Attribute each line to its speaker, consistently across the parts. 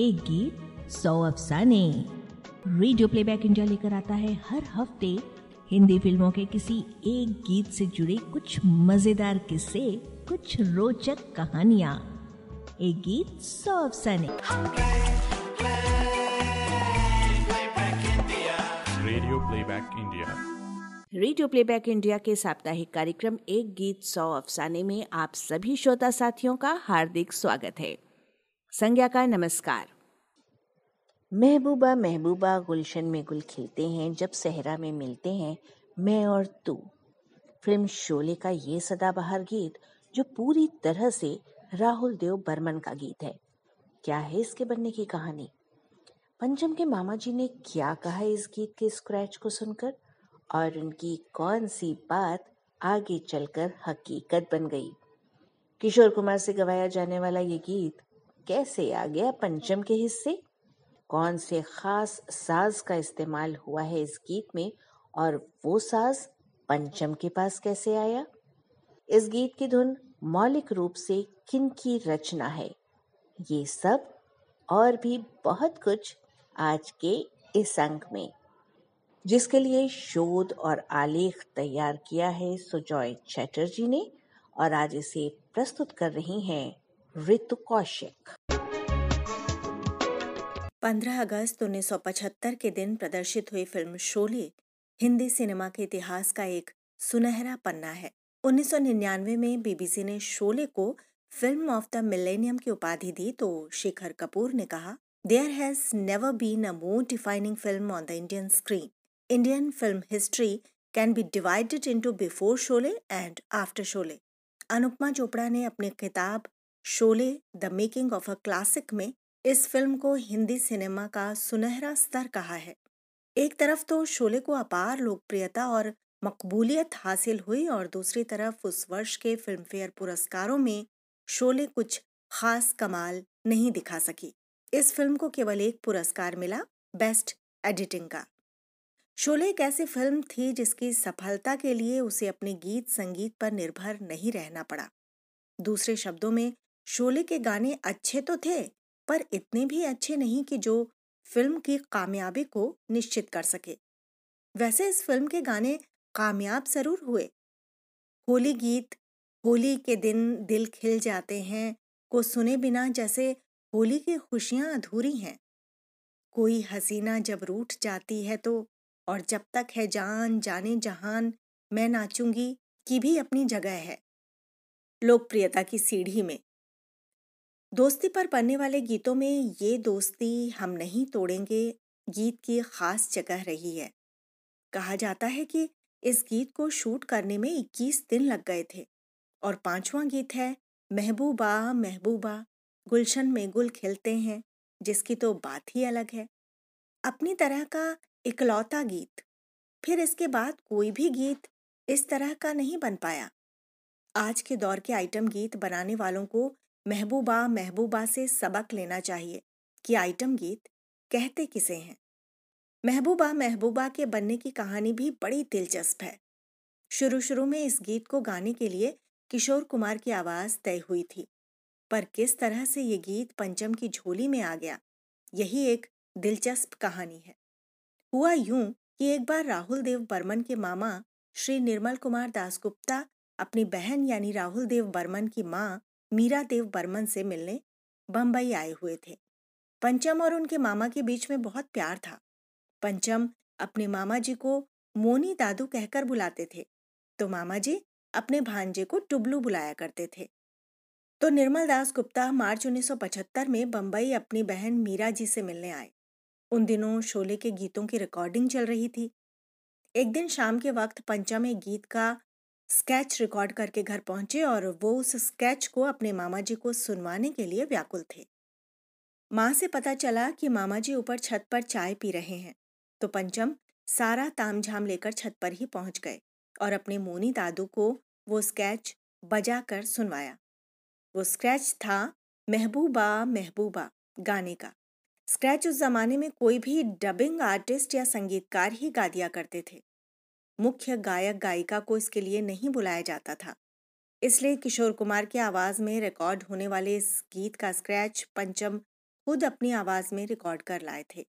Speaker 1: एक गीत 100 अफसाने। रेडियो प्लेबैक इंडिया लेकर आता है हर हफ्ते हिंदी फिल्मों के किसी एक गीत से जुड़े कुछ मजेदार किस्से, कुछ रोचक कहानियां। एक गीत 100 अफसाने।
Speaker 2: Radio playback India.
Speaker 3: Radio playback India के साप्ताहिक कार्यक्रम एक गीत 100 अफसाने में आप सभी श्रोता साथियों का हार्दिक स्वागत है। संज्ञा का नमस्कार।
Speaker 4: महबूबा महबूबा गुलशन में गुल खिलते हैं, जब सहरा में मिलते हैं मैं और तू। फिल्म शोले का ये सदाबहार गीत जो पूरी तरह से राहुल देव बर्मन का गीत है। क्या है इसके बनने की कहानी? पंचम के मामा जी ने क्या कहा इस गीत के स्क्रैच को सुनकर, और उनकी कौन सी बात आगे चलकर हकीकत बन गई? किशोर कुमार से गवाया जाने वाला ये गीत कैसे आ गया पंचम के हिस्से? कौन से खास साज का इस्तेमाल हुआ है इस गीत में, और वो साज पंचम के पास कैसे आया? इस गीत की धुन मौलिक रूप से किन की रचना है? ये सब और भी बहुत कुछ आज के इस अंक में, जिसके लिए शोध और आलेख तैयार किया है सुजॉय चैटर्जी ने, और आज इसे प्रस्तुत कर रही हैं ऋतु कौशिक।
Speaker 5: 15 अगस्त 1975 के दिन प्रदर्शित हुई फिल्म शोले हिंदी सिनेमा के इतिहास का एक सुनहरा पन्ना है। 1999 में बीबीसी ने शोले को फिल्म ऑफ द मिलेनियम की उपाधि दी तो शेखर कपूर ने कहा, there has never been a more defining film on the Indian screen. Indian film history can be divided into before Sholay and after Sholay. Anupama Chopra ने अपनी किताब Sholay the making of a classic में इस फिल्म को हिंदी सिनेमा का सुनहरा स्तर कहा है। एक तरफ तो शोले को अपार लोकप्रियता और मकबूलियत हासिल हुई, और दूसरी तरफ उस वर्ष के फिल्मफेयर पुरस्कारों में शोले कुछ खास कमाल नहीं दिखा सकी। इस फिल्म को केवल एक पुरस्कार मिला, बेस्ट एडिटिंग का। शोले एक ऐसी फिल्म थी जिसकी सफलता के लिए उसे अपने गीत संगीत पर निर्भर नहीं रहना पड़ा। दूसरे शब्दों में, शोले के गाने अच्छे तो थे, पर इतने भी अच्छे नहीं कि जो फिल्म की कामयाबी को निश्चित कर सके। वैसे इस फिल्म के गाने कामयाब जरूर हुए। होली गीत होली के दिन दिल खिल जाते हैं को सुने बिना जैसे होली की खुशियां अधूरी हैं। कोई हसीना जब रूठ जाती है तो, और जब तक है जान जाने जहान मैं नाचूंगी की भी अपनी जगह है। लोकप्रियता की सीढ़ी में दोस्ती पर बनने वाले गीतों में ये दोस्ती हम नहीं तोड़ेंगे गीत की खास जगह रही है। कहा जाता है कि इस गीत को शूट करने में 21 दिन लग गए थे, और 5वां गीत है महबूबा महबूबा गुलशन में गुल खिलते हैं, जिसकी तो बात ही अलग है। अपनी तरह का इकलौता गीत। फिर इसके बाद कोई भी गीत इस तरह का नहीं बन पाया। आज के दौर के आइटम गीत बनाने वालों को महबूबा महबूबा से सबक लेना चाहिए कि आइटम गीत कहते किसे हैं। महबूबा महबूबा के बनने की कहानी भी बड़ी दिलचस्प है। शुरू में इस गीत को गाने के लिए किशोर कुमार की आवाज तय हुई थी, पर किस तरह से ये गीत पंचम की झोली में आ गया, यही एक दिलचस्प कहानी है। हुआ यूं कि एक बार राहुल देव बर्मन के मामा श्री निर्मल कुमार दासगुप्ता अपनी बहन यानी राहुल देव बर्मन की माँ मीरा देव बर्मन से मिलने बंबई आए हुए थे। पंचम और उनके मामा के बीच में बहुत प्यार था। पंचम अपने मामा जी को मोनी दादू कहकर बुलाते थे, तो मामा जी अपने भांजे को टुबलू बुलाया करते थे। तो निर्मल दास गुप्ता मार्च 1975 में बंबई अपनी बहन मीरा जी से मिलने आए। उन दिनों शोले के गीतों की रिकॉर्डिंग चल रही थी। एक दिन शाम के वक्त पंचम एक गीत का स्केच रिकॉर्ड करके घर पहुंचे, और वो उस स्केच को अपने मामा जी को सुनवाने के लिए व्याकुल थे। माँ से पता चला कि मामा जी ऊपर छत पर चाय पी रहे हैं, तो पंचम सारा तामझाम लेकर छत पर ही पहुंच गए और अपने मोनी दादू को वो स्केच बजा कर सुनवाया। वो स्केच था महबूबा महबूबा गाने का। स्केच उस जमाने में कोई भी डबिंग आर्टिस्ट या संगीतकार ही गा दिया करते थे। मुख्य गायक गायिका को इसके लिए नहीं बुलाया जाता था। इसलिए किशोर कुमार की आवाज में रिकॉर्ड होने वाले इस गीत का स्क्रैच पंचम खुद अपनी आवाज में रिकॉर्ड कर लाए थे।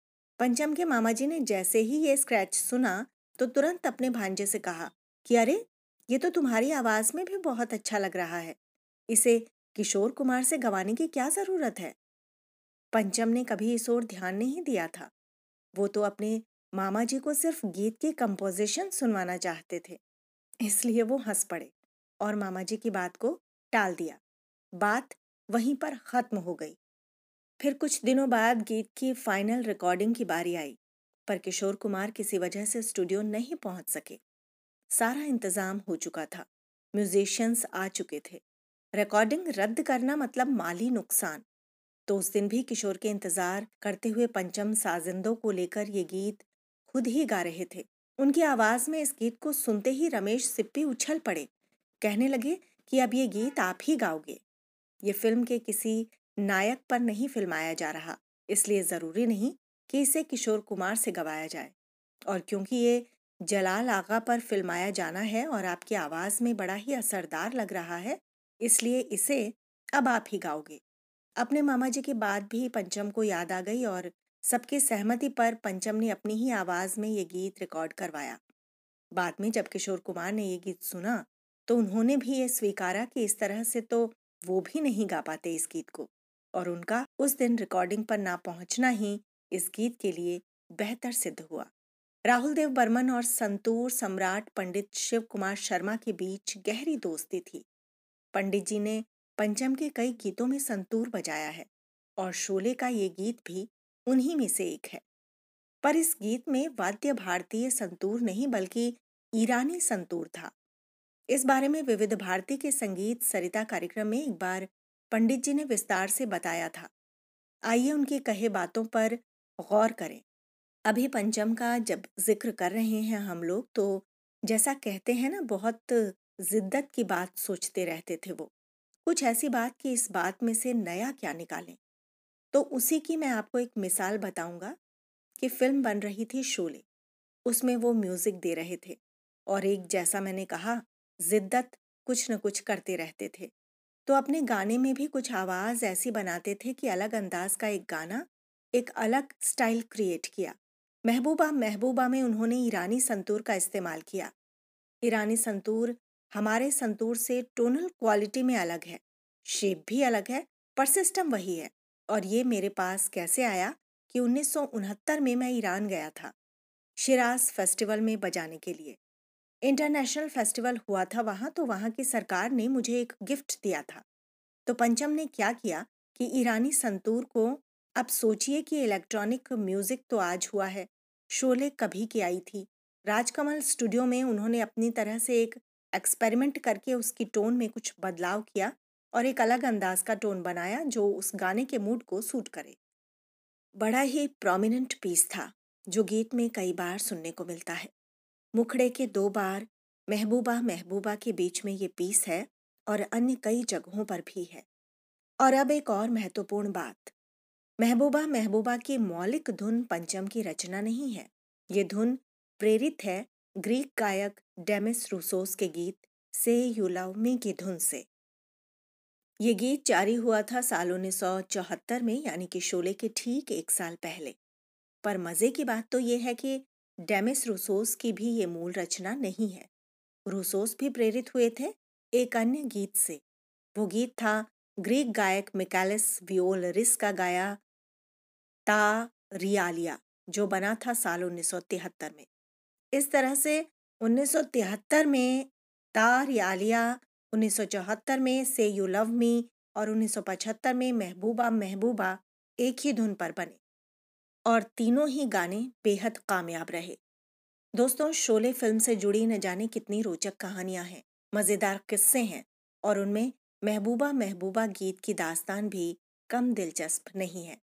Speaker 5: पंचम के मामा जी ने जैसे ही ये स्क्रैच सुना तो तुरंत अपने भांजे से कहा कि अरे, ये तो तुम्हारी आवाज में भी बहुत अच्छा लग रहा है, इसे किशोर कुमार से गवाने की क्या जरूरत है। पंचम ने कभी इस ओर ध्यान नहीं दिया था। वो तो अपने मामा जी को सिर्फ गीत की कंपोजिशन सुनवाना चाहते थे, इसलिए वो हंस पड़े और मामा जी की बात को टाल दिया। बात वहीं पर खत्म हो गई। फिर कुछ दिनों बाद गीत की फाइनल रिकॉर्डिंग की बारी आई, पर किशोर कुमार किसी वजह से स्टूडियो नहीं पहुंच सके। सारा इंतजाम हो चुका था, म्यूजिशियंस आ चुके थे। रिकॉर्डिंग रद्द करना मतलब माली नुकसान। तो उस दिन भी किशोर के इंतजार करते हुए पंचम साजिंदों को लेकर ये गीत खुद ही गा रहे थे। उनकी आवाज में इस गीत को सुनते ही रमेश सिप्पी उछल पड़े, कहने लगे कि अब ये गीत आप ही गाओगे। ये फिल्म के किसी नायक पर नहीं फिल्माया जा रहा, इसलिए जरूरी नहीं कि इसे किशोर कुमार से गवाया जाए, और क्योंकि ये जलाल आगा पर फिल्माया जाना है और आपकी आवाज में बड़ा ही असरदार लग रहा है, इसलिए इसे अब आप ही गाओगे। अपने मामा जी की बात भी पंचम को याद आ गई और सबकी सहमति पर पंचम ने अपनी ही आवाज में ये गीत रिकॉर्ड करवाया। बाद में जब किशोर कुमार ने ये गीत सुना तो उन्होंने भी ये स्वीकारा कि इस तरह से तो वो भी नहीं गा पाते इस गीत को, और उनका उस दिन रिकॉर्डिंग पर ना पहुंचना ही इस गीत के लिए बेहतर सिद्ध हुआ। राहुल देव बर्मन और संतूर सम्राट पंडित शिव कुमार शर्मा के बीच गहरी दोस्ती थी। पंडित जी ने पंचम के कई गीतों में संतूर बजाया है और शोले का ये गीत भी उन्हीं में से एक है। पर इस गीत में वाद्य भारतीय संतूर नहीं बल्कि ईरानी संतूर था। इस बारे में विविध भारती के संगीत सरिता कार्यक्रम में एक बार पंडित जी ने विस्तार से बताया था। आइए उनकी कहे बातों पर गौर करें। अभी पंचम का जब जिक्र कर रहे हैं हम लोग, तो जैसा कहते हैं ना, बहुत जिद्दत की बात सोचते रहते थे वो, कुछ ऐसी बात कि इस बात में से नया क्या निकालें। तो उसी की मैं आपको एक मिसाल बताऊंगा कि फिल्म बन रही थी शोले, उसमें वो म्यूजिक दे रहे थे और एक, जैसा मैंने कहा, जिद्दत कुछ न कुछ करते रहते थे। तो अपने गाने में भी कुछ आवाज ऐसी बनाते थे कि अलग अंदाज का एक गाना, एक अलग स्टाइल क्रिएट किया। महबूबा महबूबा में उन्होंने ईरानी संतूर का इस्तेमाल किया। ईरानी संतूर हमारे संतूर से टोनल क्वालिटी में अलग है, शेप भी अलग है, पर सिस्टम वही है। और ये मेरे पास कैसे आया कि 1969 में मैं ईरान गया था शिराज फेस्टिवल में बजाने के लिए। इंटरनेशनल फेस्टिवल हुआ था वहाँ, तो वहाँ की सरकार ने मुझे एक गिफ्ट दिया था। तो पंचम ने क्या किया कि ईरानी संतूर को, अब सोचिए कि इलेक्ट्रॉनिक म्यूजिक तो आज हुआ है, शोले कभी की आई थी। राजकमल स्टूडियो में उन्होंने अपनी तरह से एक एक्सपेरिमेंट करके उसकी टोन में कुछ बदलाव किया और एक अलग अंदाज का टोन बनाया जो उस गाने के मूड को सूट करे। बड़ा ही प्रोमिनेंट पीस था जो गीत में कई बार सुनने को मिलता है। मुखड़े के 2 बार महबूबा महबूबा के बीच में ये पीस है और अन्य कई जगहों पर भी है। और अब एक और महत्वपूर्ण बात, महबूबा महबूबा की मौलिक धुन पंचम की रचना नहीं है। ये धुन प्रेरित है ग्रीक गायक डेमिस रूसोस के गीत से यू लव मी की धुन से। ये गीत जारी हुआ था साल 1974 में, यानी कि शोले के ठीक 1 साल पहले। पर मजे की बात तो ये है कि डेमिस रूसोस की भी ये मूल रचना नहीं है। रूसोस भी प्रेरित हुए थे एक अन्य गीत से। वो गीत था ग्रीक गायक मिकालिस वियोलरिस का गाया ता रियालिया, जो बना था साल 1973 में। इस तरह से 1973 में ता रियालिया, 1974 में से यू लव मी और 1975 में महबूबा महबूबा एक ही धुन पर बने और तीनों ही गाने बेहद कामयाब रहे। दोस्तों, शोले फिल्म से जुड़ी न जाने कितनी रोचक कहानियां हैं, मजेदार किस्से हैं और उनमें महबूबा महबूबा गीत की दास्तान भी कम दिलचस्प नहीं है।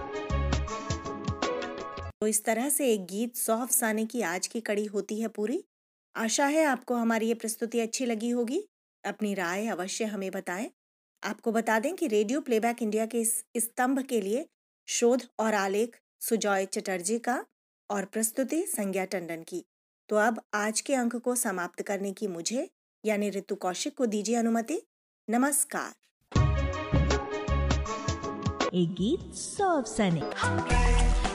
Speaker 5: तो इस तरह से एक गीत 100 अफसाने की आज की कड़ी होती है पूरी। आशा है आपको हमारी ये प्रस्तुति अच्छी लगी होगी। अपनी राय अवश्य हमें बताएं। आपको बता दें कि रेडियो प्लेबैक इंडिया के इस स्तंभ के लिए शोध और आलेख सुजॉय चटर्जी का और प्रस्तुति संज्ञा टंडन की। तो अब आज के अंक को समाप्त करने की मुझे यानी ऋतु कौशिक को दीजिए अनुमति। नमस्कार।
Speaker 1: एक गीत 100 अफसाने।